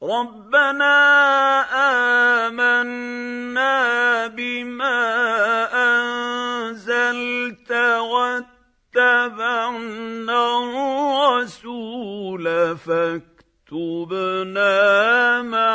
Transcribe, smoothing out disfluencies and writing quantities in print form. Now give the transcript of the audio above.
رَبَّنَا آمَنَّا بِمَا أَنزَلْتَ وَاتَّبَعْنَا الرَّسُولَ فَاكْتُبْنَا مَعَ